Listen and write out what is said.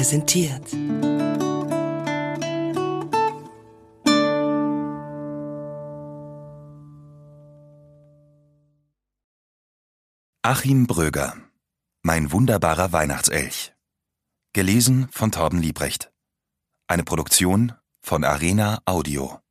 präsentiert. Achim Bröger. Mein wunderbarer Weihnachtselch. Gelesen von Torben Liebrecht. Eine Produktion von Arena Audio.